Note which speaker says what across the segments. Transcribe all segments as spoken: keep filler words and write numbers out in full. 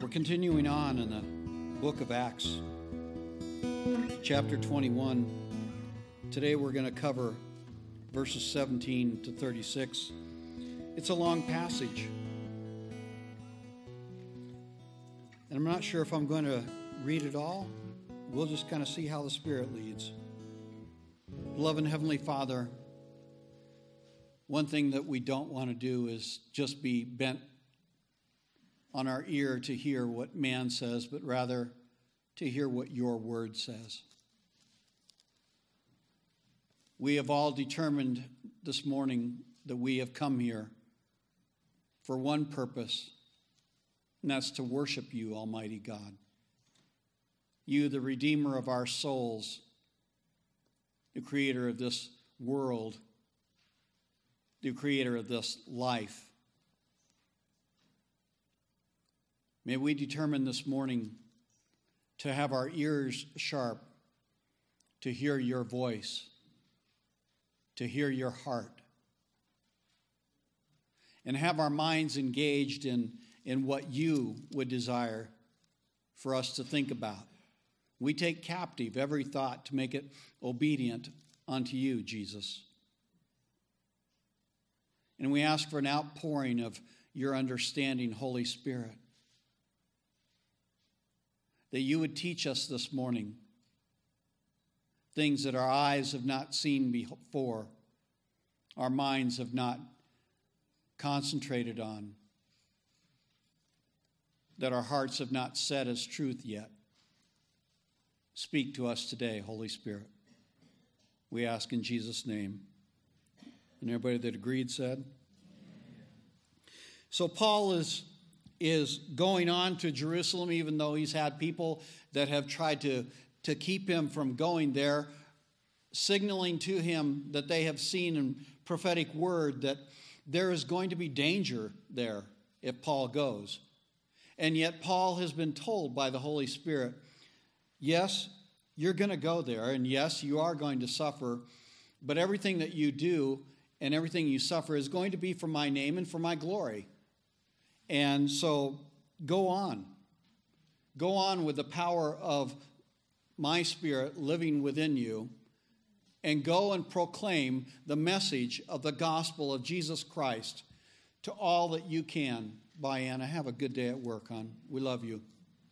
Speaker 1: Continuing on in the book of Acts, chapter twenty-one. Today we're going to cover verses seventeen to thirty-six. It's a long passage, and I'm not sure if I'm going to read it all. We'll just kind of see how the Spirit leads. Beloved Heavenly Father, one thing that we don't want to do is just be bent on our ear to hear what man says, but rather to hear what your word says. We have all determined this morning that we have come here for one purpose, and that's to worship you, Almighty God. You, the Redeemer of our souls, the Creator of this world, the Creator of this life. May we determine this morning to have our ears sharp, to hear your voice, to hear your heart, and have our minds engaged in, in what you would desire for us to think about. We take captive every thought to make it obedient unto you, Jesus. And we ask for an outpouring of your understanding, Holy Spirit, that you would teach us this morning things that our eyes have not seen before, our minds have not concentrated on, that our hearts have not set as truth yet. Speak to us today, Holy Spirit. We ask in Jesus' name. And everybody that agreed said? So Paul is is going on to Jerusalem, even though he's had people that have tried to, to keep him from going there, signaling to him that they have seen in prophetic word that there is going to be danger there if Paul goes. And yet Paul has been told by the Holy Spirit, yes, you're going to go there, and yes, you are going to suffer, but everything that you do and everything you suffer is going to be for my name and for my glory. And so go on. Go on with the power of my Spirit living within you, and go and proclaim the message of the gospel of Jesus Christ to all that you can. Bye, Anna. Have a good day at work, hon. We love you.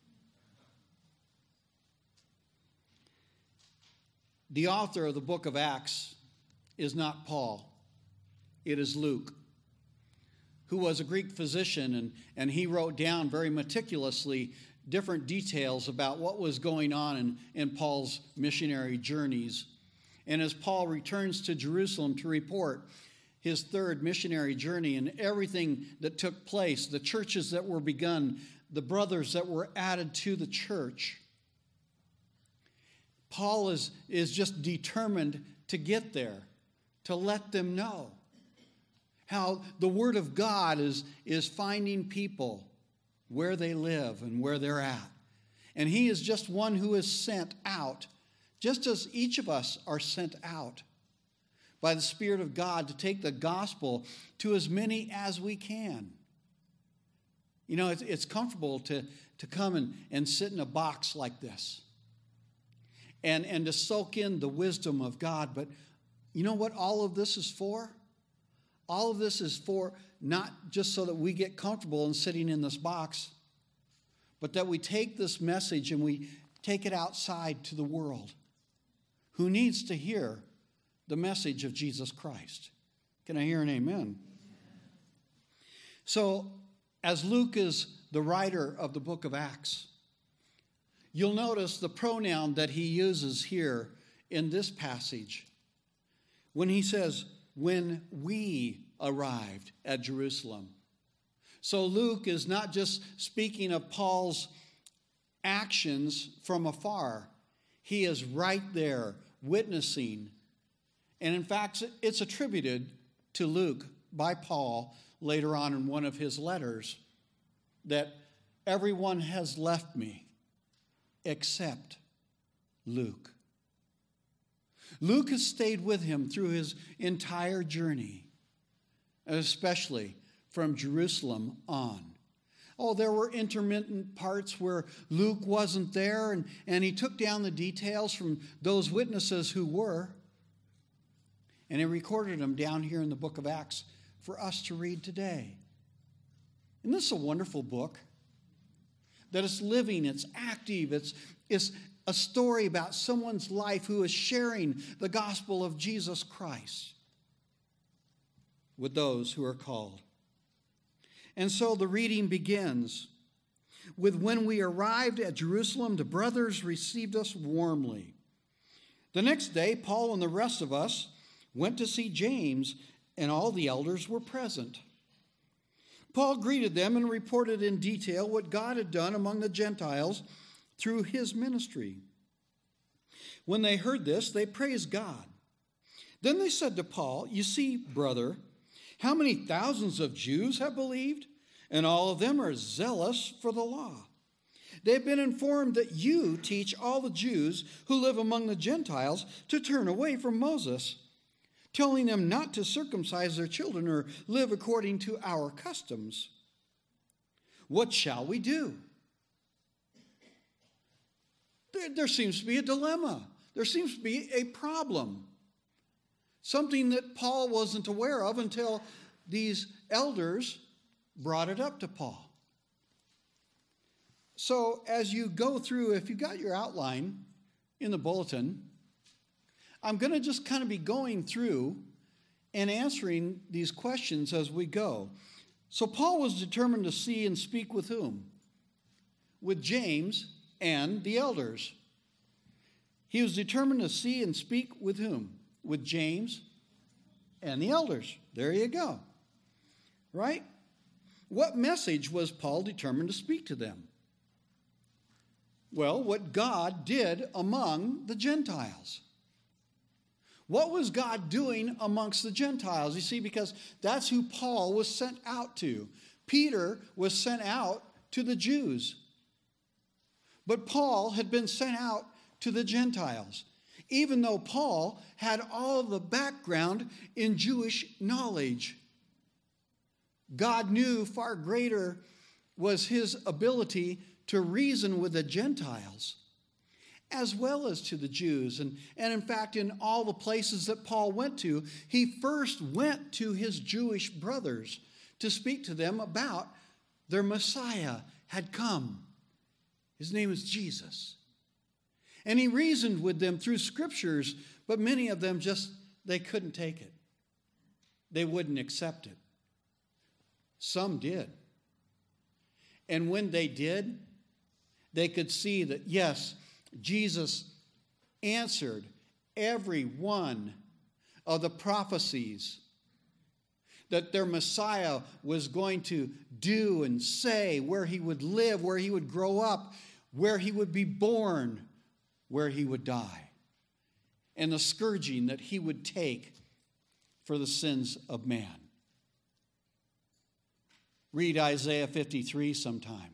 Speaker 1: The author of the book of Acts is not Paul. It is Luke, who was a Greek physician, and, and he wrote down very meticulously different details about what was going on in, in Paul's missionary journeys. And as Paul returns to Jerusalem to report his third missionary journey and everything that took place, the churches that were begun, the brothers that were added to the church, Paul is, is just determined to get there, to let them know how the Word of God is, is finding people where they live and where they're at. And he is just one who is sent out, just as each of us are sent out by the Spirit of God to take the gospel to as many as we can. You know, it's, it's comfortable to, to come and, and sit in a box like this and, and to soak in the wisdom of God. But you know what all of this is for? All of this is for not just so that we get comfortable in sitting in this box, but that we take this message and we take it outside to the world who needs to hear the message of Jesus Christ. Can I hear an amen? So, as Luke is the writer of the book of Acts, you'll notice the pronoun that he uses here in this passage when he says, when we arrived at Jerusalem. So Luke is not just speaking of Paul's actions from afar. He is right there witnessing. And in fact, it's attributed to Luke by Paul later on in one of his letters that everyone has left me except Luke. Luke has stayed with him through his entire journey, especially from Jerusalem on. Oh, there were intermittent parts where Luke wasn't there, and, and he took down the details from those witnesses who were, and he recorded them down here in the book of Acts for us to read today. And this is a wonderful book that is living, it's active, it's, it's a story about someone's life who is sharing the gospel of Jesus Christ with those who are called. And so the reading begins with, when we arrived at Jerusalem, the brothers received us warmly. The next day, Paul and the rest of us went to see James, and all the elders were present. Paul greeted them and reported in detail what God had done among the Gentiles through his ministry. When they heard this, they praised God. Then they said to Paul, "You see, brother, how many thousands of Jews have believed, and all of them are zealous for the law. They've been informed that you teach all the Jews who live among the Gentiles to turn away from Moses, telling them not to circumcise their children or live according to our customs. What shall we do?" There, there seems to be a dilemma. There seems to be a problem. Something that Paul wasn't aware of until these elders brought it up to Paul. So as you go through, if you got your outline in the bulletin, I'm going to just kind of be going through and answering these questions as we go. So Paul was determined to see and speak with whom? With James and the elders. He was determined to see and speak with whom? With James and the elders. There you go. Right? What message was Paul determined to speak to them? Well, what God did among the Gentiles. What was God doing amongst the Gentiles? You see, because that's who Paul was sent out to. Peter was sent out to the Jews. But Paul had been sent out to the Gentiles, even though Paul had all the background in Jewish knowledge. God knew far greater was his ability to reason with the Gentiles as well as to the Jews. And, and in fact, in all the places that Paul went to, he first went to his Jewish brothers to speak to them about their Messiah had come. His name is Jesus. And he reasoned with them through scriptures, but many of them just, they couldn't take it. They wouldn't accept it. Some did. And when they did, they could see that, yes, Jesus answered every one of the prophecies that their Messiah was going to do and say, where he would live, where he would grow up, where he would be born, where he would die, and the scourging that he would take for the sins of man. Read Isaiah fifty-three sometime.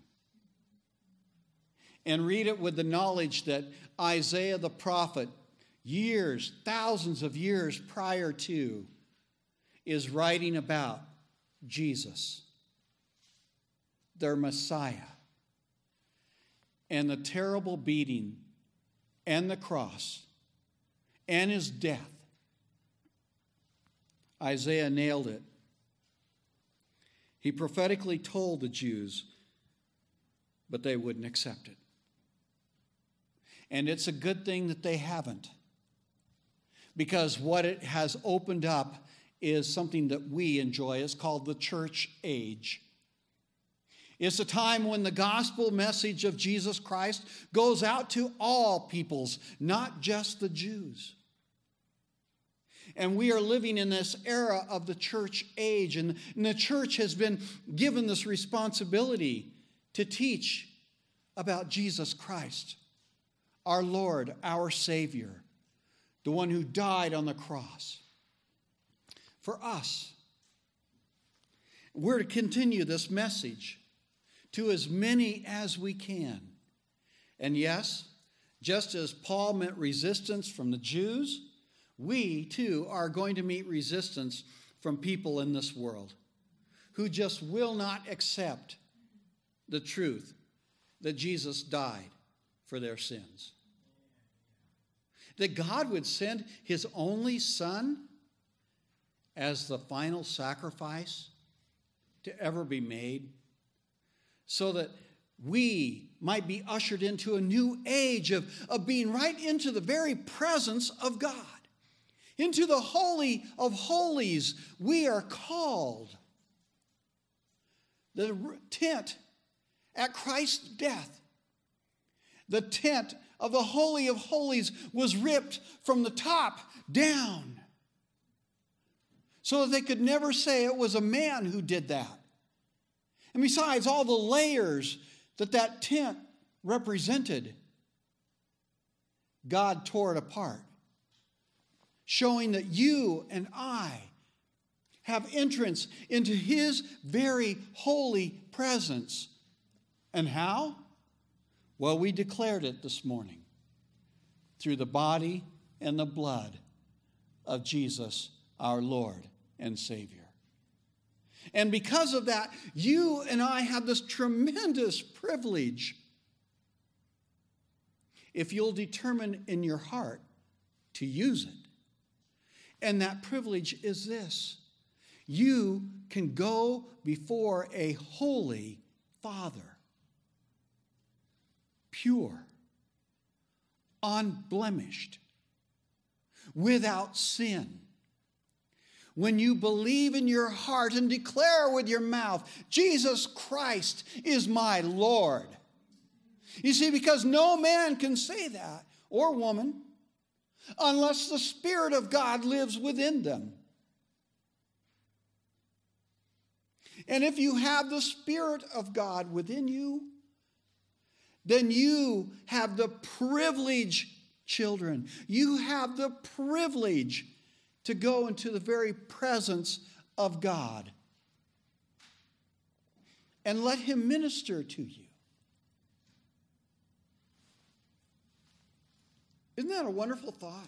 Speaker 1: And read it with the knowledge that Isaiah the prophet, years, thousands of years prior to, is writing about Jesus, their Messiah, and the terrible beating and the cross and his death. Isaiah nailed it. He prophetically told the Jews, but they wouldn't accept it. And it's a good thing that they haven't, because what it has opened up is something that we enjoy. It's called the church age. It's a time when the gospel message of Jesus Christ goes out to all peoples, not just the Jews. And we are living in this era of the church age, and, and the church has been given this responsibility to teach about Jesus Christ, our Lord, our Savior, the one who died on the cross for us. We're to continue this message to as many as we can. And yes, just as Paul met resistance from the Jews, we too are going to meet resistance from people in this world who just will not accept the truth that Jesus died for their sins. That God would send his only Son as the final sacrifice to ever be made, so that we might be ushered into a new age of, of being right into the very presence of God. Into the Holy of Holies we are called. The tent at Christ's death, the tent of the Holy of Holies was ripped from the top down, so that they could never say it was a man who did that. And besides, all the layers that that tent represented, God tore it apart, showing that you and I have entrance into his very holy presence. And how? Well, we declared it this morning through the body and the blood of Jesus, our Lord and Savior. And because of that, you and I have this tremendous privilege, if you'll determine in your heart to use it. And that privilege is this: you can go before a holy Father, pure, unblemished, without sin. When you believe in your heart and declare with your mouth, Jesus Christ is my Lord. You see, because no man can say that, or woman, unless the Spirit of God lives within them. And if you have the Spirit of God within you, then you have the privilege, children, you have the privilege to go into the very presence of God and let him minister to you. Isn't that a wonderful thought?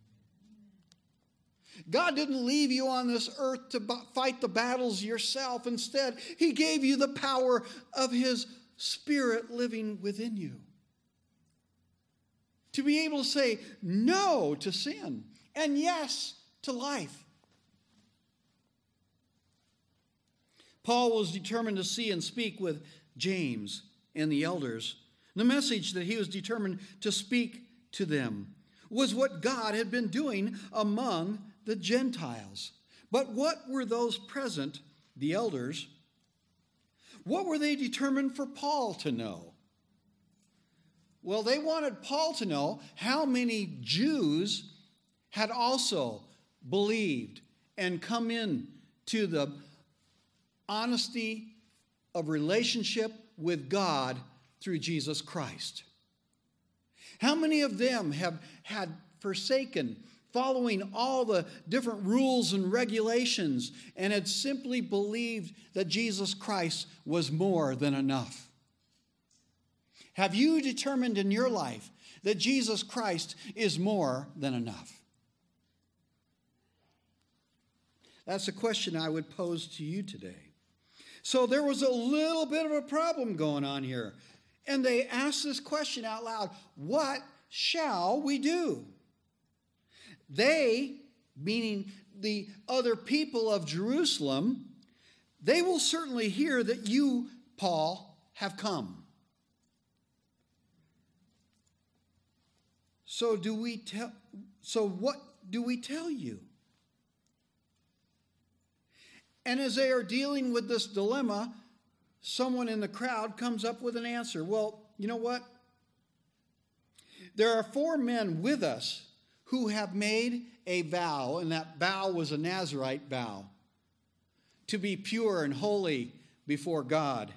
Speaker 1: God didn't leave you on this earth to fight the battles yourself. Instead, he gave you the power of his Spirit living within you, to be able to say no to sin and yes to life. Paul was determined to see and speak with James and the elders. The message that he was determined to speak to them was what God had been doing among the Gentiles. But what were those present, the elders, what were they determined for Paul to know? Well, they wanted Paul to know how many Jews had also believed and come in to the honesty of relationship with God through Jesus Christ. How many of them have had forsaken following all the different rules and regulations and had simply believed that Jesus Christ was more than enough? Have you determined in your life that Jesus Christ is more than enough? That's a question I would pose to you today. So there was a little bit of a problem going on here. And they asked this question out loud: what shall we do? They, meaning the other people of Jerusalem, they will certainly hear that you, Paul, have come. So do we tell so what do we tell you? And as they are dealing with this dilemma, someone in the crowd comes up with an answer. Well, you know what? There are four men with us who have made a vow, and that vow was a Nazirite vow, to be pure and holy before God.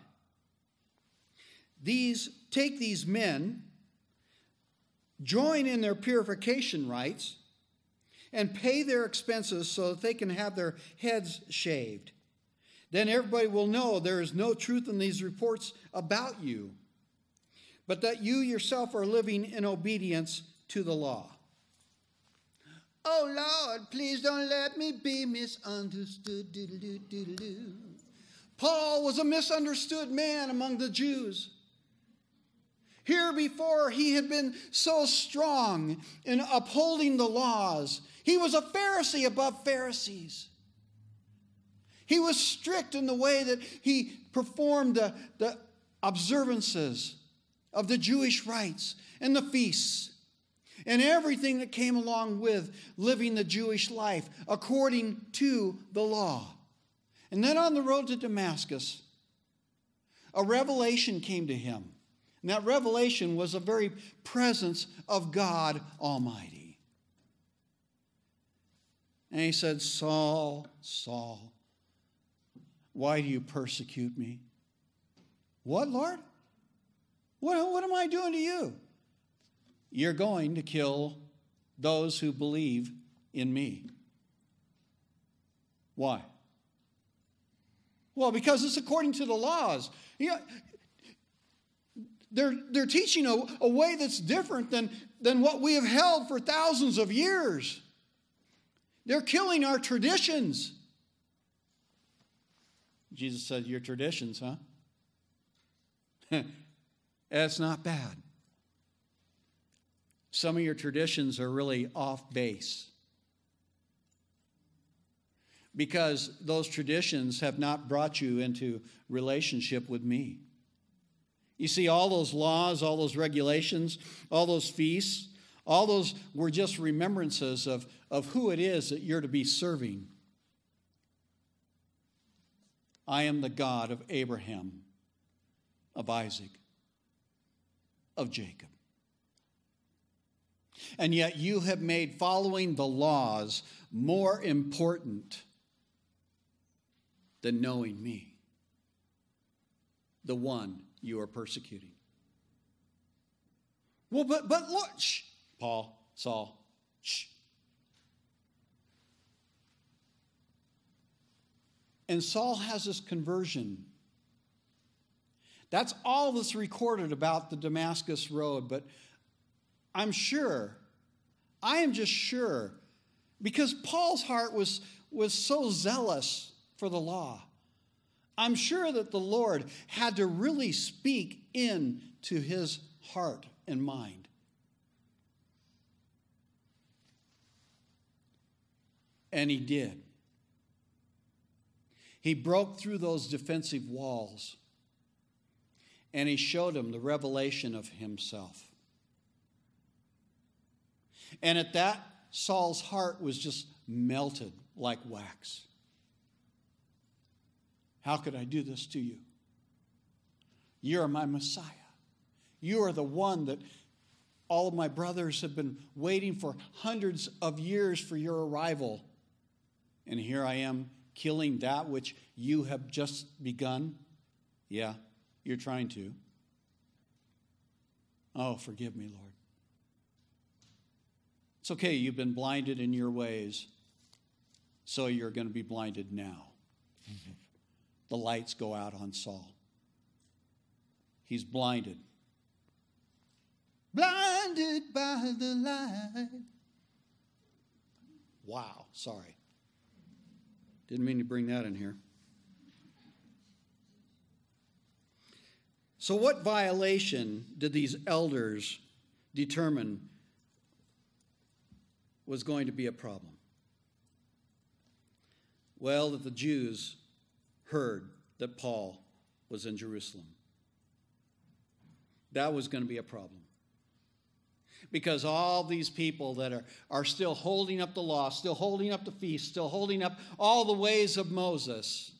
Speaker 1: These, take these men, join in their purification rites, and pay their expenses so that they can have their heads shaved. Then everybody will know there is no truth in these reports about you, but that you yourself are living in obedience to the law. Oh, Lord, please don't let me be misunderstood. Doodle-doo, doodle-doo. Paul was a misunderstood man among the Jews. Here before, he had been so strong in upholding the laws. He was a Pharisee above Pharisees. He was strict in the way that he performed the, the observances of the Jewish rites and the feasts and everything that came along with living the Jewish life according to the law. And then on the road to Damascus, a revelation came to him. And that revelation was the very presence of God Almighty. And he said, Saul, Saul, why do you persecute me? What, Lord? What, what am I doing to you? You're going to kill those who believe in me. Why? Well, because it's according to the laws. You know, they're, they're teaching a, a way that's different than, than what we have held for thousands of years. They're killing our traditions. Jesus said, your traditions, huh? That's not bad. Some of your traditions are really off base. Because those traditions have not brought you into relationship with me. You see, all those laws, all those regulations, all those feasts, all those were just remembrances of, of who it is that you're to be serving. I am the God of Abraham, of Isaac, of Jacob. And yet you have made following the laws more important than knowing me, the one you are persecuting. Well, but, but look, shh, Paul, Saul, shh. And Saul has this conversion. That's all that's recorded about the Damascus road, but I'm sure, I am just sure, because Paul's heart was, was so zealous for the law. I'm sure that the Lord had to really speak into his heart and mind. And he did. He broke through those defensive walls, and he showed him the revelation of himself. And at that, Saul's heart was just melted like wax. How could I do this to you? You're my Messiah. You are the one that all of my brothers have been waiting for hundreds of years for your arrival. And here I am killing that which you have just begun. Yeah, you're trying to. Oh, forgive me, Lord. It's okay, you've been blinded in your ways, so you're going to be blinded now. The lights go out on Saul. He's blinded. Blinded by the light. Wow, sorry. Didn't mean to bring that in here. So what violation did these elders determine was going to be a problem? Well, that the Jews heard that Paul was in Jerusalem. That was going to be a problem. Because all these people that are, are still holding up the law, still holding up the feast, still holding up all the ways of Moses,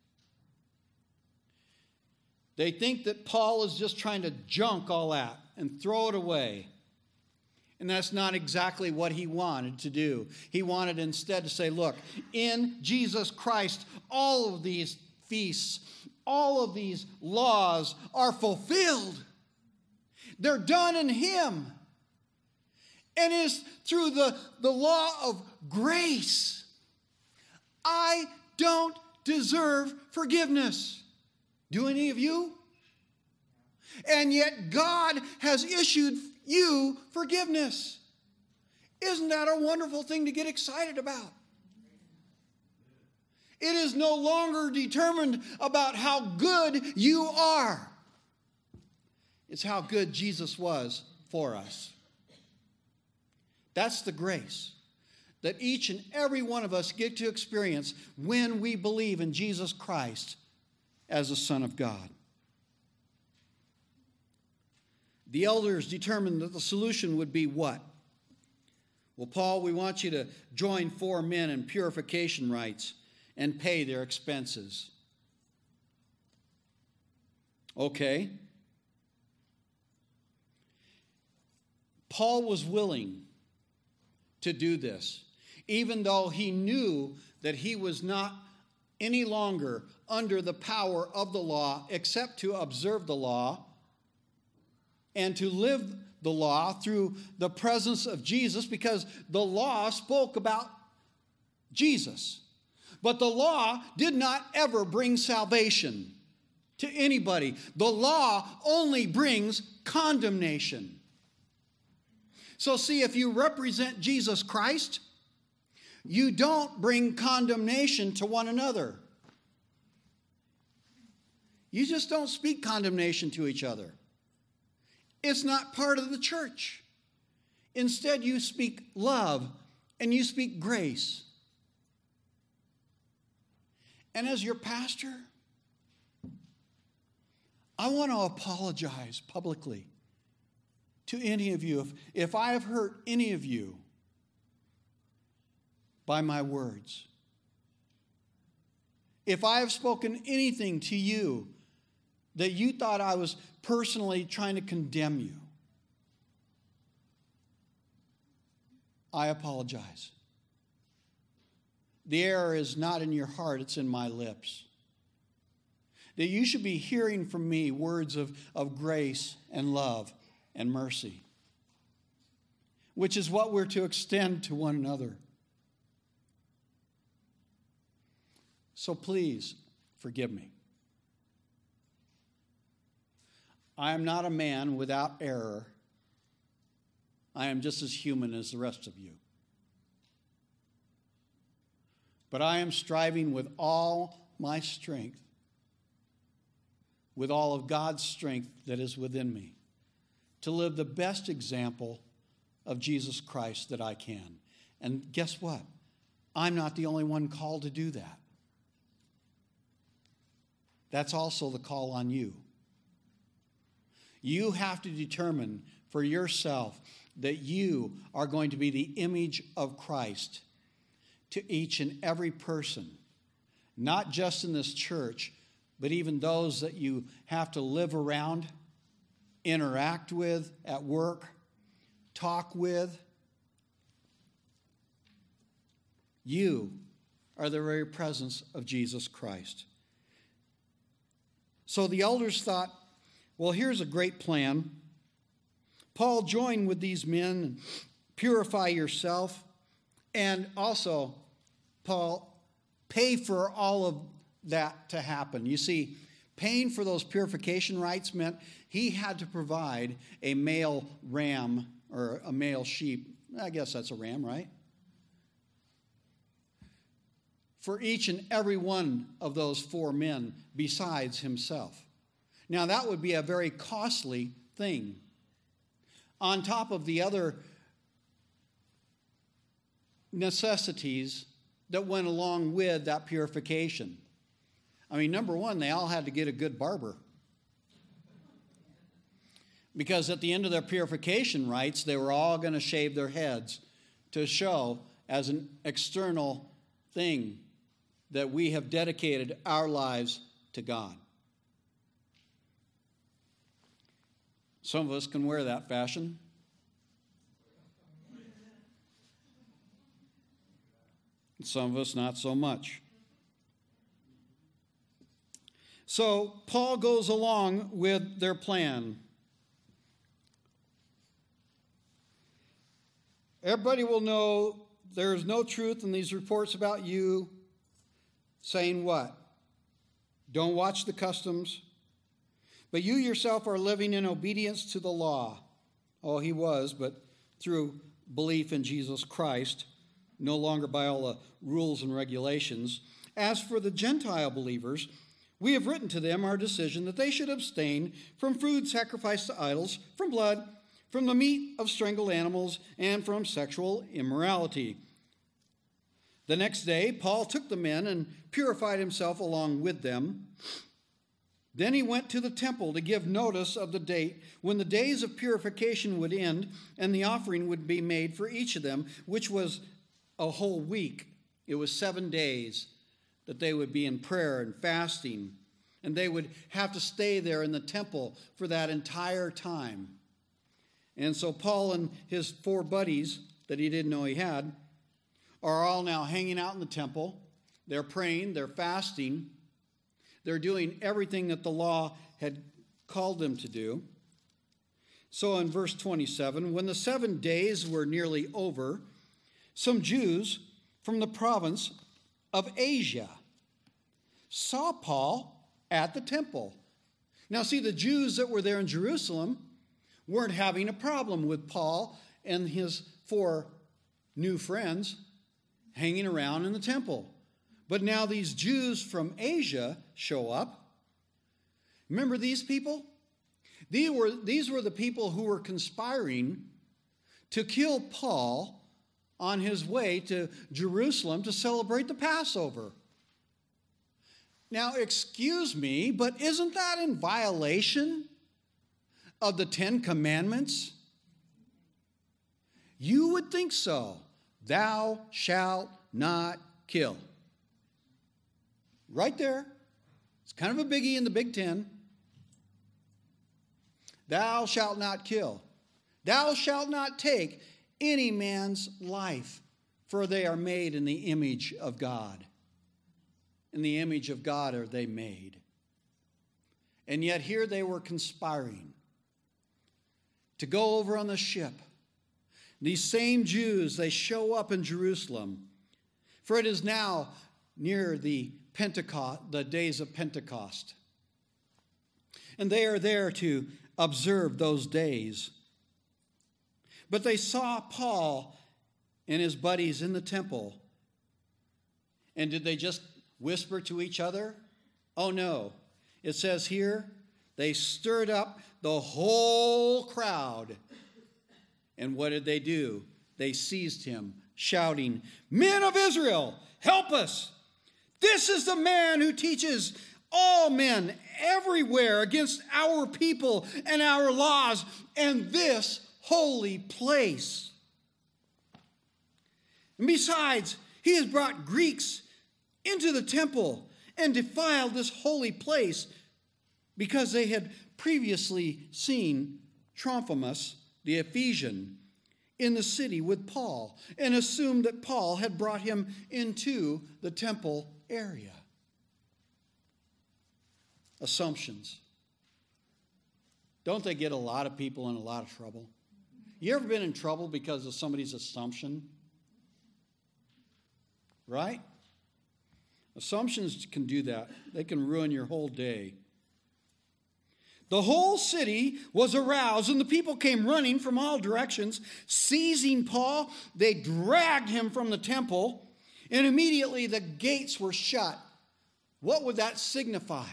Speaker 1: they think that Paul is just trying to junk all that and throw it away. And that's not exactly what he wanted to do. He wanted instead to say, look, in Jesus Christ, all of these feasts, all of these laws are fulfilled. They're done in him. And it is through the, the law of grace. I don't deserve forgiveness. Do any of you? And yet God has issued you forgiveness. Isn't that a wonderful thing to get excited about? It is no longer determined about how good you are. It's how good Jesus was for us. That's the grace that each and every one of us get to experience when we believe in Jesus Christ as the Son of God. The elders determined that the solution would be what? Well, Paul, we want you to join four men in purification rites and pay their expenses. Okay. Paul was willing to do this, even though he knew that he was not any longer under the power of the law except to observe the law and to live the law through the presence of Jesus, because the law spoke about Jesus. But the law did not ever bring salvation to anybody. The law only brings condemnation. So see, if you represent Jesus Christ, you don't bring condemnation to one another. You just don't speak condemnation to each other. It's not part of the church. Instead, you speak love and you speak grace. And as your pastor, I want to apologize publicly to any of you if, if I have hurt any of you by my words. If I have spoken anything to you that you thought I was personally trying to condemn you, I apologize. The error is not in your heart, it's in my lips. That you should be hearing from me words of, of grace and love and mercy, which is what we're to extend to one another. So please, forgive me. I am not a man without error. I am just as human as the rest of you. But I am striving with all my strength, with all of God's strength that is within me, to live the best example of Jesus Christ that I can. And guess what? I'm not the only one called to do that. That's also the call on you. You have to determine for yourself that you are going to be the image of Christ to each and every person, not just in this church, but even those that you have to live around, interact with at work, talk with. You are the very presence of Jesus Christ. So the elders thought, well, here's a great plan. Paul, join with these men and purify yourself. And also, Paul, pay for all of that to happen. You see, paying for those purification rites meant he had to provide a male ram or a male sheep. I guess that's a ram, right? For each and every one of those four men besides himself. Now, that would be a very costly thing. On top of the other necessities that went along with that purification. I mean, number one, they all had to get a good barber. Because at the end of their purification rites, they were all going to shave their heads to show as an external thing that we have dedicated our lives to God. Some of us can wear that fashion. Some of us not so much. So Paul goes along with their plan. Everybody will know there is no truth in these reports about you, saying what? Don't watch the customs. But you yourself are living in obedience to the law. Oh, he was, but through belief in Jesus Christ, no longer by all the rules and regulations. As for the Gentile believers, we have written to them our decision that they should abstain from food sacrificed to idols, from blood, from the meat of strangled animals, and from sexual immorality. The next day, Paul took the men and purified himself along with them. Then he went to the temple to give notice of the date when the days of purification would end and the offering would be made for each of them, which was a whole week. It was seven days that they would be in prayer and fasting, and they would have to stay there in the temple for that entire time. And so Paul and his four buddies that he didn't know he had are all now hanging out in the temple. They're praying, they're fasting, they're doing everything that the law had called them to do. So in verse twenty-seven, when the seven days were nearly over, some Jews from the province of Asia saw Paul at the temple. Now see, the Jews that were there in Jerusalem weren't having a problem with Paul and his four new friends hanging around in the temple. But now these Jews from Asia show up. Remember these people? These were, these were the people who were conspiring to kill Paul on his way to Jerusalem to celebrate the Passover. Now, excuse me, but isn't that in violation of the Ten Commandments? You would think so. Thou shalt not kill. Right there. It's kind of a biggie in the Big Ten. Thou shalt not kill. Thou shalt not take any man's life, for they are made in the image of God. In the image of God are they made. And yet here they were conspiring to go over on the ship. These same Jews, they show up in Jerusalem, for it is now near the Pentecost, the days of Pentecost. And they are there to observe those days. But they saw Paul and his buddies in the temple. And did they just whisper to each other? Oh no. It says here, they stirred up the whole crowd. And what did they do? They seized him, shouting, "Men of Israel, help us! This is the man who teaches all men everywhere against our people and our laws and this holy place. And besides, he has brought Greeks into the temple and defiled this holy place because they had previously seen Trophimus, the Ephesian, in the city with Paul and assumed that Paul had brought him into the temple area." Assumptions. Don't they get a lot of people in a lot of trouble? You ever been in trouble because of somebody's assumption? Right? Assumptions can do that. They can ruin your whole day. The whole city was aroused, and the people came running from all directions. Seizing Paul, they dragged him from the temple, and immediately the gates were shut. What would that signify?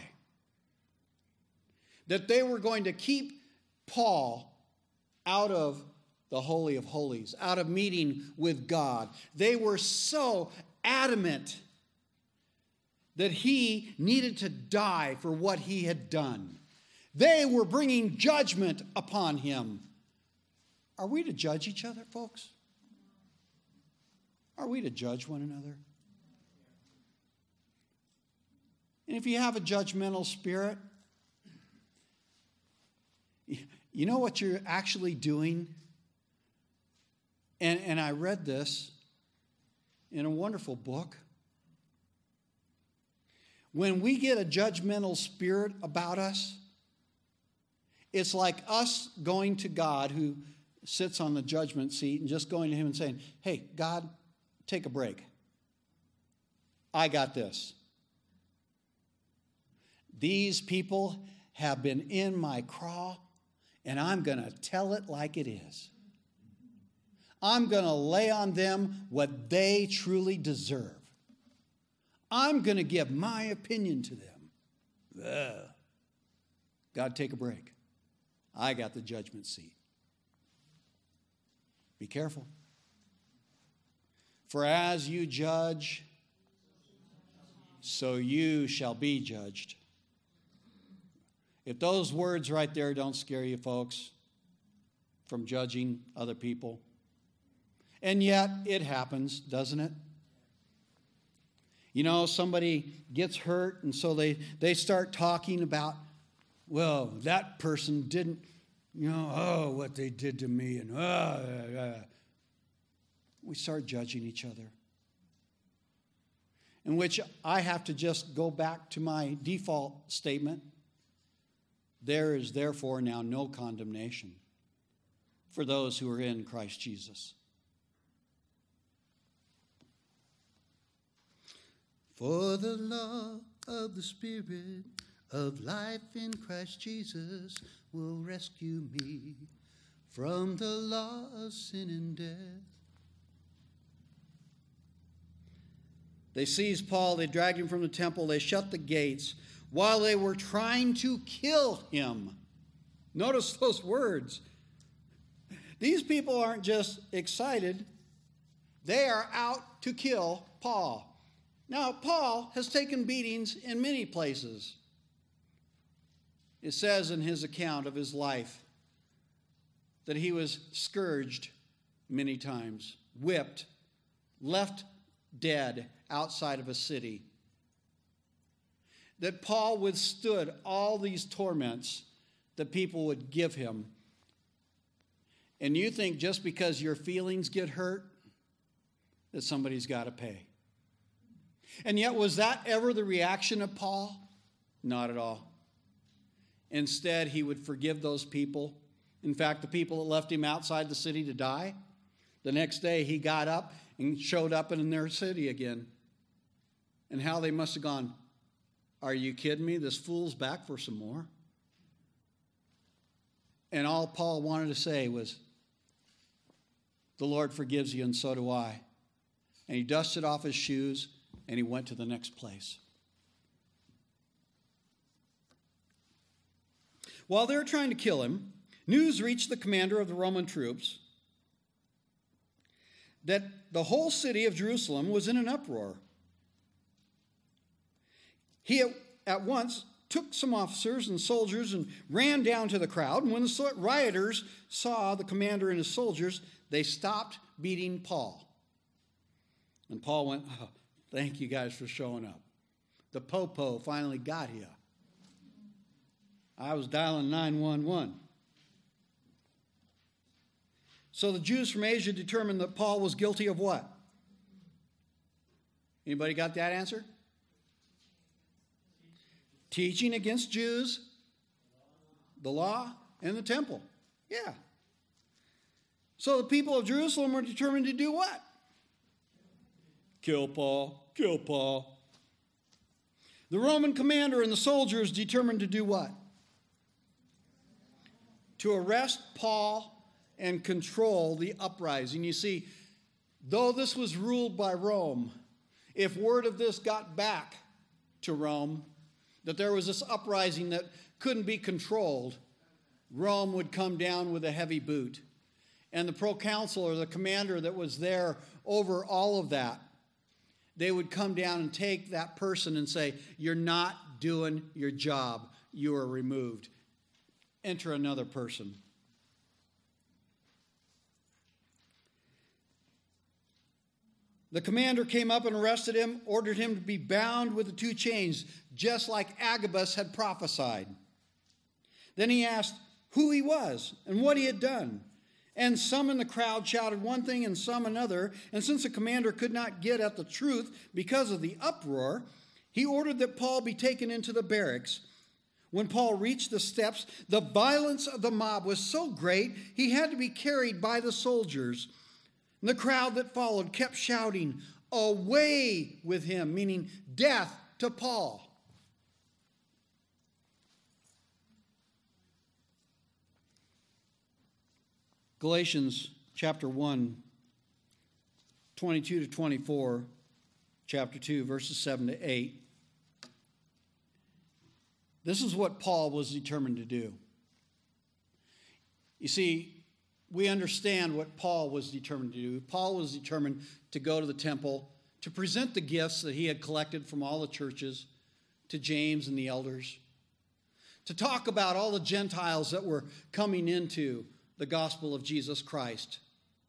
Speaker 1: That they were going to keep Paul out of the Holy of Holies, out of meeting with God. They were so adamant that he needed to die for what he had done. They were bringing judgment upon him. Are we to judge each other, folks? Are we to judge one another? And if you have a judgmental spirit, you know what you're actually doing? And, and I read this in a wonderful book. When we get a judgmental spirit about us, it's like us going to God, who sits on the judgment seat, and just going to him and saying, "Hey, God, take a break. I got this. These people have been in my craw, and I'm going to tell it like it is. I'm going to lay on them what they truly deserve. I'm going to give my opinion to them. Ugh. God, take a break. I got the judgment seat. Be careful. For as you judge, so you shall be judged. If those words right there don't scare you, folks, from judging other people, and yet it happens, doesn't it? You know, somebody gets hurt, and so they, they start talking about, well, that person didn't, you know, oh, what they did to me, and oh, uh, uh. we start judging each other. In which I have to just go back to my default statement. There is therefore now no condemnation for those who are in Christ Jesus. For the law of the Spirit of life in Christ Jesus will rescue me from the law of sin and death. They seized Paul, they dragged him from the temple, they shut the gates while they were trying to kill him. Notice those words. These people aren't just excited, they are out to kill Paul. Now, Paul has taken beatings in many places. It says in his account of his life that he was scourged many times, whipped, left dead outside of a city. That Paul withstood all these torments that people would give him. And you think just because your feelings get hurt, that somebody's got to pay. And yet, was that ever the reaction of Paul? Not at all. Instead, he would forgive those people. In fact, the people that left him outside the city to die, the next day he got up and showed up in their city again. And how they must have gone, are you kidding me? This fool's back for some more. And all Paul wanted to say was, the Lord forgives you and so do I. And he dusted off his shoes and he went to the next place. While they were trying to kill him, news reached the commander of the Roman troops that the whole city of Jerusalem was in an uproar. He at once took some officers and soldiers and ran down to the crowd. And when the rioters saw the commander and his soldiers, they stopped beating Paul. And Paul went, oh, thank you guys for showing up. The popo finally got here. I was dialing nine one one. So the Jews from Asia determined that Paul was guilty of what? Anybody got that answer? Teaching against Jews, the law, and the temple. Yeah. So the people of Jerusalem were determined to do what? Kill Paul, kill Paul. The Roman commander and the soldiers determined to do what? To arrest Paul and control the uprising. You see, though this was ruled by Rome, if word of this got back to Rome, that there was this uprising that couldn't be controlled, Rome would come down with a heavy boot. And the proconsul or the commander that was there over all of that, they would come down and take that person and say, you're not doing your job. You are removed. Enter another person. The commander came up and arrested him, ordered him to be bound with the two chains, just like Agabus had prophesied. Then he asked who he was and what he had done. And some in the crowd shouted one thing and some another. And since the commander could not get at the truth because of the uproar, he ordered that Paul be taken into the barracks. When Paul reached the steps, the violence of the mob was so great, he had to be carried by the soldiers. And the crowd that followed kept shouting, away with him, meaning death to Paul. Galatians chapter one, twenty-two to twenty-four chapter two, verses seven to eight. This is what Paul was determined to do. You see, we understand what Paul was determined to do. Paul was determined to go to the temple, to present the gifts that he had collected from all the churches to James and the elders, to talk about all the Gentiles that were coming into the gospel of Jesus Christ.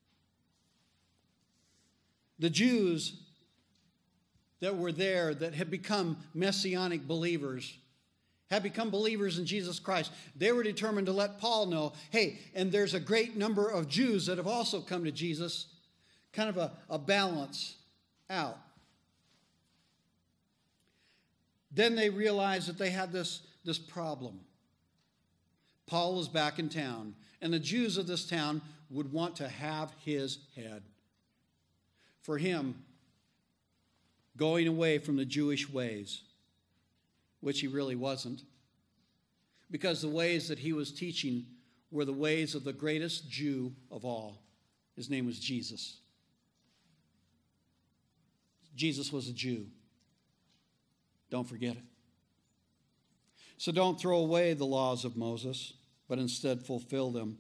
Speaker 1: The Jews that were there that had become messianic believers, had become believers in Jesus Christ, they were determined to let Paul know, hey, and there's a great number of Jews that have also come to Jesus, kind of a, a balance out. Then they realized that they had this, this problem. Paul was back in town, and the Jews of this town would want to have his head. For him, going away from the Jewish ways, which he really wasn't, because the ways that he was teaching were the ways of the greatest Jew of all. His name was Jesus. Jesus was a Jew. Don't forget it. So don't throw away the laws of Moses, but instead fulfill them.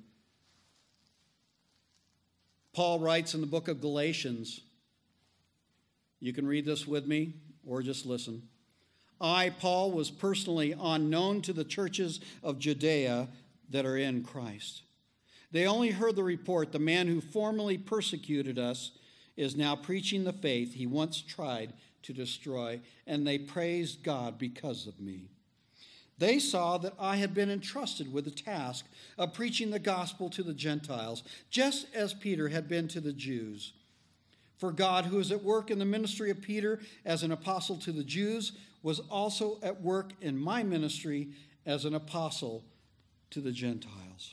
Speaker 1: Paul writes in the book of Galatians, you can read this with me or just listen. I, Paul, was personally unknown to the churches of Judea that are in Christ. They only heard the report, the man who formerly persecuted us is now preaching the faith he once tried to destroy, and they praised God because of me. They saw that I had been entrusted with the task of preaching the gospel to the Gentiles, just as Peter had been to the Jews. For God, who is at work in the ministry of Peter as an apostle to the Jews, was also at work in my ministry as an apostle to the Gentiles.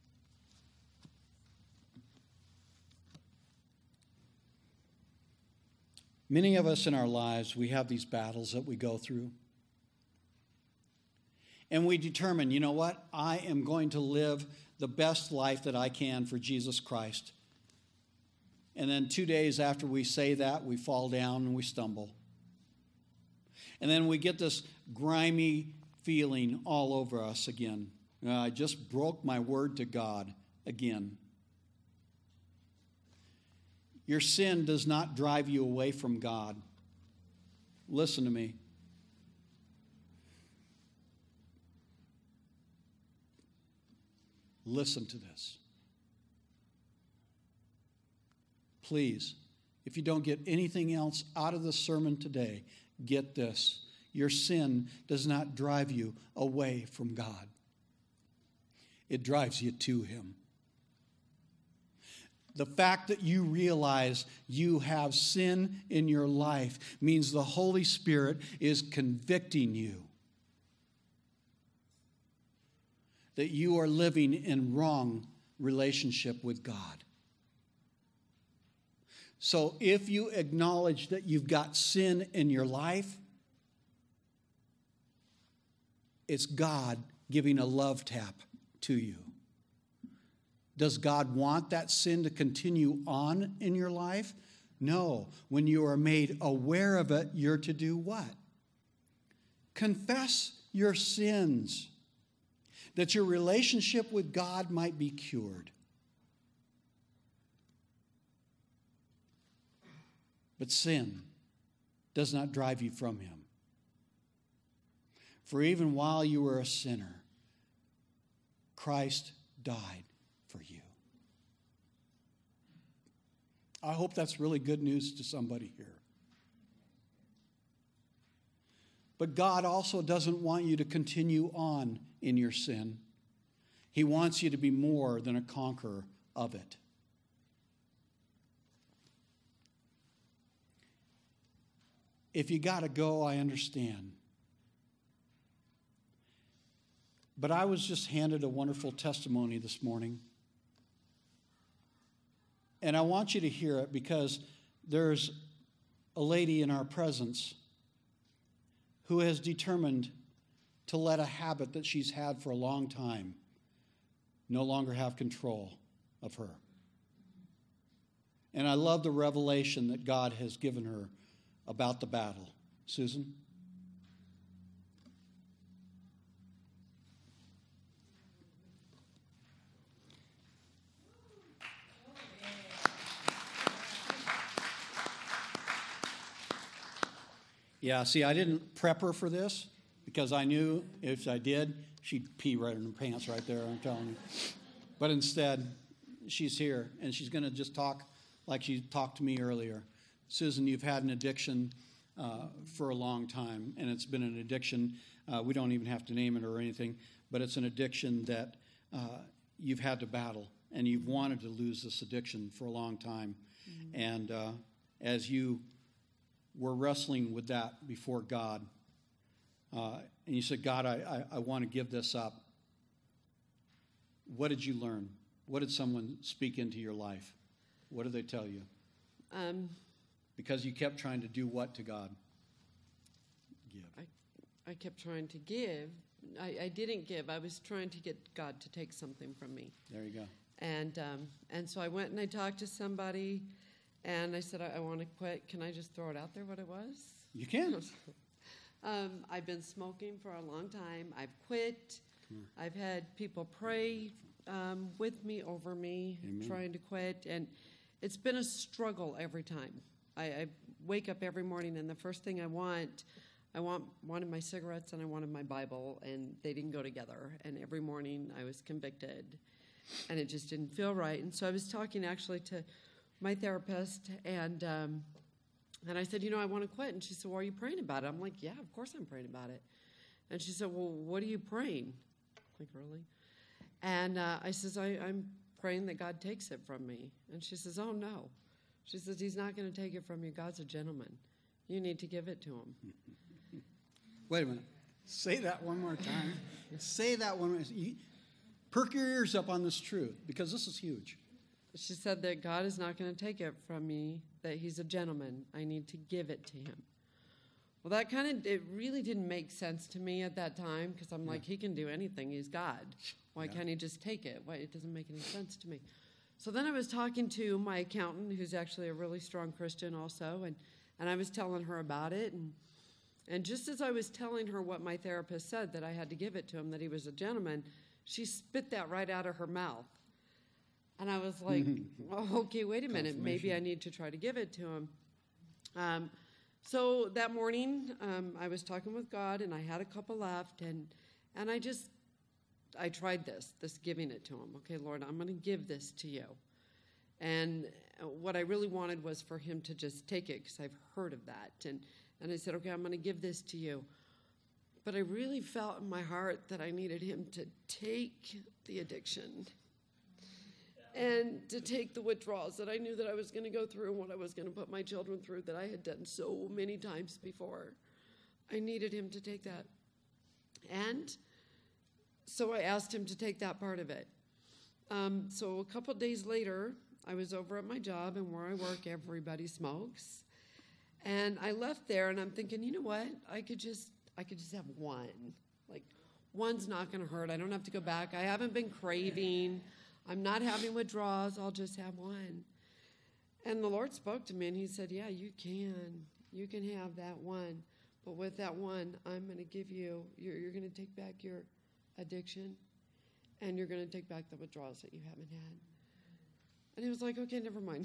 Speaker 1: Many of us in our lives, we have these battles that we go through. And we determine, you know what? I am going to live the best life that I can for Jesus Christ. And then two days after we say that, we fall down and we stumble. And then we get this grimy feeling all over us again. Uh, I just broke my word to God again. Your sin does not drive you away from God. Listen to me. Listen to this. Please, if you don't get anything else out of the sermon today, get this. Your sin does not drive you away from God. It drives you to Him. The fact that you realize you have sin in your life means the Holy Spirit is convicting you that you are living in wrong relationship with God. So if you acknowledge that you've got sin in your life, it's God giving a love tap to you. Does God want that sin to continue on in your life? No. When you are made aware of it, you're to do what? Confess your sins, that your relationship with God might be cured. But sin does not drive you from Him. For even while you were a sinner, Christ died for you. I hope that's really good news to somebody here. But God also doesn't want you to continue on in your sin. He wants you to be more than a conqueror of it. If you got to go, I understand. But I was just handed a wonderful testimony this morning. And I want you to hear it because there's a lady in our presence who has determined to let a habit that she's had for a long time no longer have control of her. And I love the revelation that God has given her about the battle. Susan? Yeah, see, I didn't prep her for this because I knew if I did, she'd pee right in her pants right there, I'm telling you. But instead, she's here, and she's going to just talk like she talked to me earlier. Susan, you've had an addiction uh, for a long time, and it's been an addiction. Uh, we don't even have to name it or anything, but it's an addiction that uh, you've had to battle, and you've wanted to lose this addiction for a long time. Mm-hmm. And uh, as you were wrestling with that before God, uh, and you said, God, I, I, I want to give this up. What did you learn? What did someone speak into your life? What did they tell you?
Speaker 2: Um,
Speaker 1: because you kept trying to do what to God? Give.
Speaker 2: I, I kept trying to give. I, I didn't give. I was trying to get God to take something from me.
Speaker 1: There you go.
Speaker 2: And um, and so I went and I talked to somebody, and I said, I, I want to quit. Can I just throw it out there what it was?
Speaker 1: You can.
Speaker 2: um, I've been smoking for a long time. I've quit. I've had people pray um, with me, over me, Amen. Trying to quit. And it's been a struggle every time. I, I wake up every morning, and the first thing I want, I want wanted my cigarettes and I wanted my Bible, and they didn't go together. And every morning I was convicted, and it just didn't feel right. And so I was talking actually to my therapist, and um, and I said, you know, I want to quit. And she said, well, are you praying about it? I'm like, yeah, of course I'm praying about it. And she said, well, what are you praying? Like, really? And uh, I says, I, I'm praying that God takes it from me. And she says, oh, no. She says, he's not going to take it from you. God's a gentleman. You need to give it to him.
Speaker 1: Wait a minute. Say that one more time. Say that one more time. Perk your ears up on this truth, because this is huge.
Speaker 2: She said that God is not going to take it from me, that he's a gentleman. I need to give it to him. Well, that kind of, it really didn't make sense to me at that time, because I'm yeah. like, he can do anything. He's God. Why yeah. can't he just take it? Why, it doesn't make any sense to me. So then I was talking to my accountant, who's actually a really strong Christian also, and, and I was telling her about it. And, and just as I was telling her what my therapist said, that I had to give it to him, that he was a gentleman, she spit that right out of her mouth. And I was like, well, okay, wait a minute. Maybe I need to try to give it to him. Um, so that morning, um, I was talking with God, and I had a couple left, and and I just, I tried this, this giving it to him. Okay, Lord, I'm going to give this to you. And what I really wanted was for him to just take it, because I've heard of that. And, and I said, okay, I'm going to give this to you. But I really felt in my heart that I needed him to take the addiction and to take the withdrawals that I knew that I was going to go through and what I was going to put my children through that I had done so many times before. I needed him to take that. And so I asked him to take that part of it. Um, so a couple days later, I was over at my job, and where I work, everybody smokes. And I left there, and I'm thinking, you know what? I could just, I could just have one. Like, one's not going to hurt. I don't have to go back. I haven't been craving. I'm not having withdrawals. I'll just have one. And the Lord spoke to me, and he said, yeah, you can. You can have that one. But with that one, I'm going to give you, you're, you're going to take back your addiction, and you're going to take back the withdrawals that you haven't had. And he was like, okay, never mind.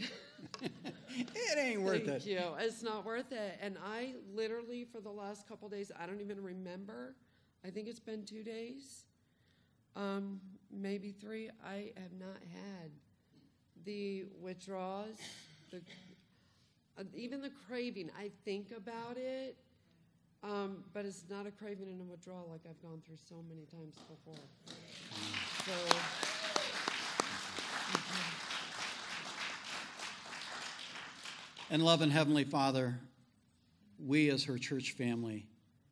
Speaker 1: It ain't worth
Speaker 2: Thank
Speaker 1: it.
Speaker 2: you. It's not worth it. And I literally, for the last couple days, I don't even remember. I think it's been two days. Um, maybe three, I have not had the withdrawals, the, uh, even the craving. I think about it, um, but it's not a craving and a withdrawal like I've gone through so many times before. So,
Speaker 1: And loving Heavenly Father, we as her church family,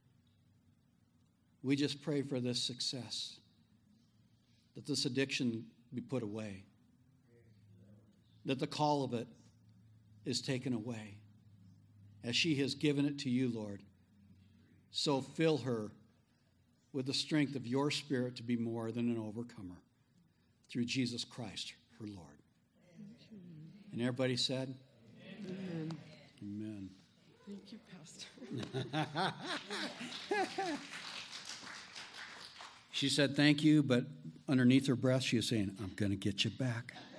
Speaker 1: we just pray for this success, that this addiction be put away, that the call of it is taken away. As she has given it to you, Lord, so fill her with the strength of your Spirit to be more than an overcomer through Jesus Christ, her Lord. And everybody said,
Speaker 2: Amen.
Speaker 1: Amen.
Speaker 2: Thank Thank you, Pastor.
Speaker 1: She said thank you, but underneath her breath, she was saying, I'm going to get you back.